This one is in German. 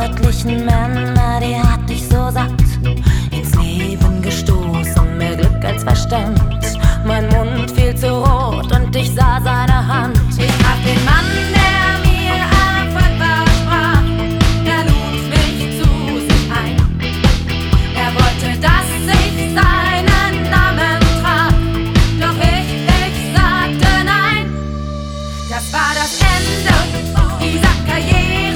verantwortlichen Männer, die hat dich so satt ins Leben gestoßen, mehr Glück als Verstand. Mein Mund fiel zu rot und ich sah seine Hand. Ich traf den Mann